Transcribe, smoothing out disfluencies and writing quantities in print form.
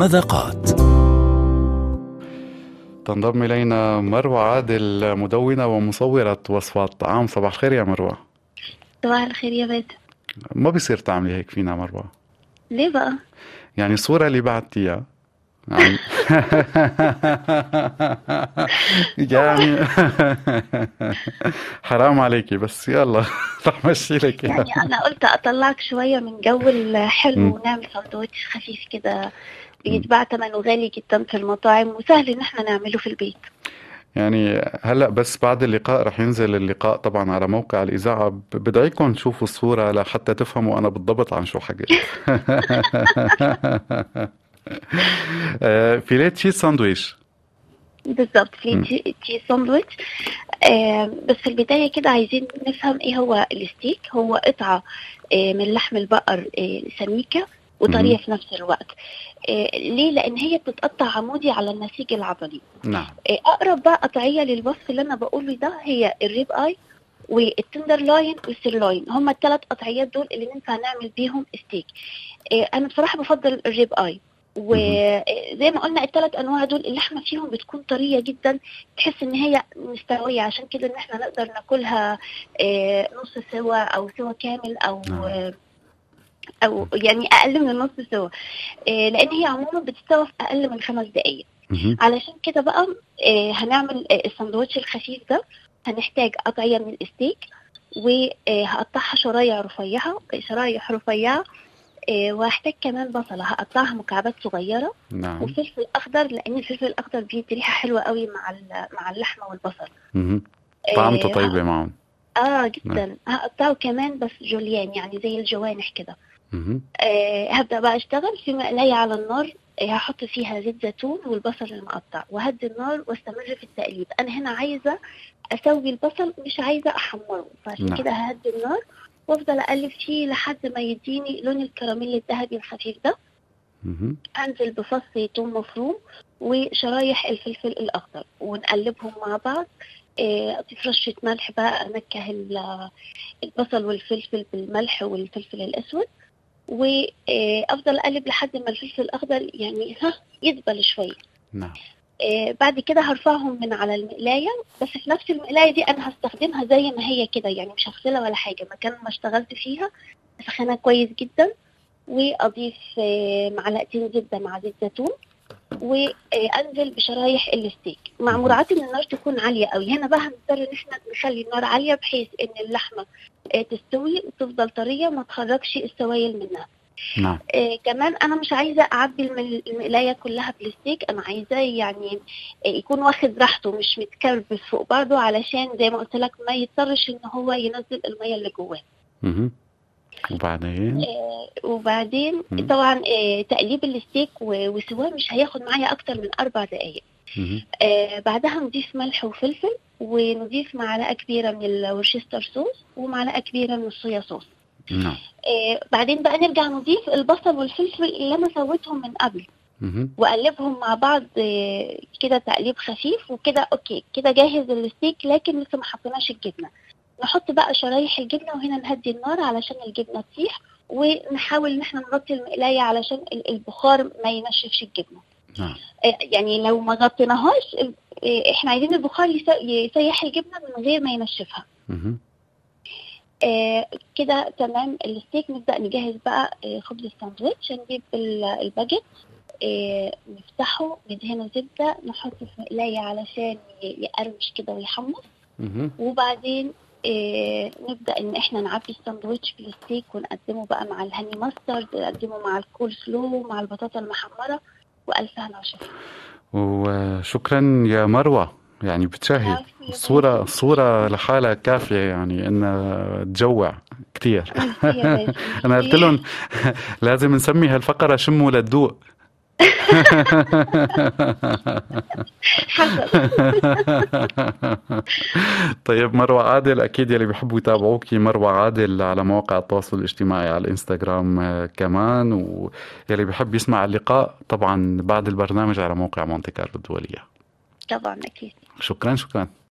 مذاقات. تنضم إلينا مروى عادل، مدونة ومصورة وصفات طعام. صباح الخير يا مروى. صباح الخير يا باسم. ما بيصير تعملي هيك فينا مروى. ليه بقى؟ يعني الصورة اللي بعتيها عن يعني حرام عليكي، بس يلا رح مشي لك يعني أنا قلت أطلعك شوية من جو الحلو م- ونعمل سندوتش خفيف كده م. بيتباع ثمنه غالي جدا في المطاعم وسهل إن احنا نعمله في البيت. يعني هلأ بس بعد اللقاء رح ينزل اللقاء طبعا على موقع الإذاعة. بدعيكم تشوفوا الصورة لحتى تفهموا أنا بالضبط عن شو حكيت. فيليه تشيز ساندويش. بالظبط في م- تشيز ساندويتش. بس في البداية كده عايزين نفهم إيه هو الستيك. هو قطعة من لحم البقر، سميكة م- وطرية في نفس الوقت. ليه؟ لأن هي بتتقطع عمودي على النسيج العضلي. نعم. اقرب بقى قطعيه للوصف اللي انا بقوله ده هي الريب اي والتندر لاين والسيرلاين. هم الثلاث قطعيات دول اللي ننفع نعمل بيهم ستيك. انا بصراحه بفضل الريب اي. م- وزي ما قلنا الثلاث انواع دول اللحمه فيهم بتكون طريه جدا، تحس ان هي مستويه، عشان كده ان احنا نقدر ناكلها نص سوا او سوا كامل او نعم. او يعني اقل من نص سوا. لان هي عموما بتستوى في اقل من 5 دقائق. م- علشان كده بقى هنعمل الساندوتش الخفيف ده. هنحتاج قطعية من الستيك وهقطعها شرايح رفيعة. وهحتاج كمان بصلة هقطعها مكعبات صغيرة، نعم. وفلفل أخضر لأن الفلفل الأخضر بيدي ريحة حلوة قوي مع اللحمة والبصل. م- طعمته آه طيبة معهم. نعم. جدا هقطعه كمان بس جوليان، يعني زي الجوانح كده. م- هبدأ بقى أشتغل في مقلاية على النار. هحط فيها زيت زيتون والبصل المقطع وهدي النار واستمر في التقليب. أنا هنا عايزة أسوي البصل، مش عايزة أحمره، فعشان نعم. كده ههدي النار وأفضل أقلب فيه لحد ما يديني لون الكراميل الذهبي الخفيف ده. م- أنزل بفص ثوم مفروم وشرايح الفلفل الأخضر ونقلبهم مع بعض. أضيف رشة ملح بقى، أنكه البصل والفلفل بالملح والفلفل الأسود، وافضل اقلب لحد ما الفلفل الاخضر يعني يدبل شويه. نعم. بعد كده هرفعهم من على المقلايه، بس في نفس المقلايه دي انا هستخدمها زي ما هي كده، يعني مش هغسلها ولا حاجه، مكان ما اشتغلت فيها اسخنها كويس جدا. واضيف معلقتين زبده مع زيت زيتون، وانزل بشرايح الستيك مع م- مراعاه ان النار تكون عاليه قوي. هنا بقى هنضطر ان احنا نخلي النار عاليه بحيث ان اللحمه تستوي وتفضل طريه ما تخرجش السوائل منها. نعم. كمان انا مش عايزه اعبي المقلايه كلها بلاستيك، انا عايزاه يعني يكون واخد راحته مش متكربس فوق بعضه، علشان زي ما قلت لك ما يضطرش ان هو ينزل الميه اللي جواه. م- وبعدين. وبعدين م- طبعا تقليب الستيك وسواه مش هياخد معايا اكتر من 4 دقائق. م- بعدها نضيف ملح وفلفل، ونضيف معلقه كبيره من الورشستر صوص ومعلقه كبيره من الصويا صوص. نعم. بعدين بقى نرجع نضيف البصل والفلفل اللي انا سويتهم من قبل م- واقلبهم مع بعض كده تقليب خفيف، وكده اوكي كده جاهز الستيك، لكن لسه ما حطيناش الجبنه. نحط بقى شرايح الجبنه وهنا نهدي النار علشان الجبنه تسيح، ونحاول ان احنا نغطي المقلايه علشان البخار ما ينشفش الجبنه. نعم. يعني لو ما غطيناهاش احنا عايزين البخار يسيح الجبنه من غير ما ينشفها. م- كده تمام الستيك. نبدأ نجهز بقى خبز الساندويتش. نجيب الباجيت، نفتحه ندهنه زبدة، نحطه في مقلاية علشان يقرمش كده ويحمص. م- وبعدين نبدأ ان احنا نعبي الساندويتش بالستيك ونقدمه بقى مع الهاني ماسترد، نقدمه مع الكول سلو مع البطاطا المحمرة، وألف هنا وشفا. وشكرا يا مروة. يعني بتشاهي العفو يا الصورة باسم. صورة لحالها كافية، يعني انها تجوع كتير. ميرسي يا باسم، انا قلت ميرسي. لهم لازم نسمي هالفقرة شموا للدوق. حسن. طيب مروة عادل، أكيد يلي بيحبوا يتابعوكي مروة عادل على مواقع التواصل الاجتماعي على الإنستغرام كمان، ويلي بيحب يسمع اللقاء طبعا بعد البرنامج على موقع مونتي كارلو الدولية. طبعا أكيد. شكرا شكرا.